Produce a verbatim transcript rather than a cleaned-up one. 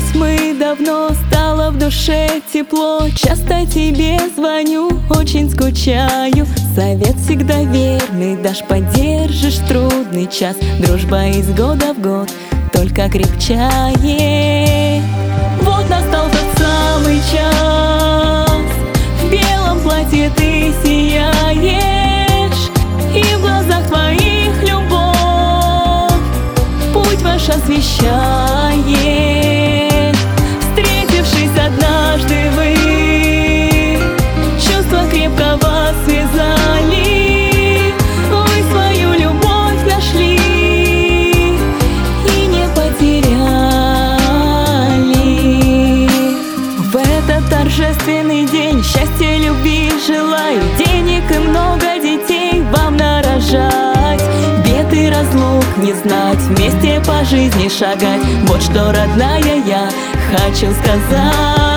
Расстались мы давно, стало в душе тепло. Часто тебе звоню, очень скучаю. Совет всегда верный, дашь, поддержишь в трудный час. Дружба из года в год только крепчает. Вот настал тот самый час, в белом платье ты сияешь, и в глазах твоих любовь путь ваш освещает. Встретившись однажды вы, чувства крепко вас связали. Вы свою любовь нашли и не потеряли. В этот торжественный день счастья, любви желаю, денег и много детей вам нарожать. Бед и разлук не знать, вместе по жизни шагать. Вот что, родная, я хочу сказать.